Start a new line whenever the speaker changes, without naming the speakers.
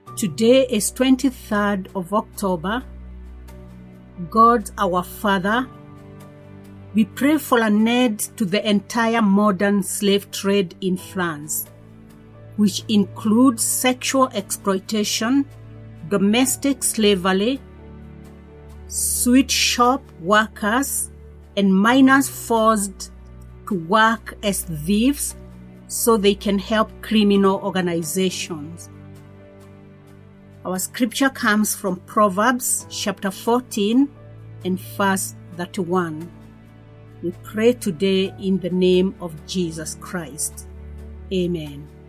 Today is 23rd of October. God our Father, we pray for an end to the entire modern slave trade in France, which includes sexual exploitation, domestic slavery, sweatshop workers, and minors forced to work as thieves so they can help criminal organizations. Our scripture comes from Proverbs chapter 14 and verse 31. We pray today in the name of Jesus Christ. Amen.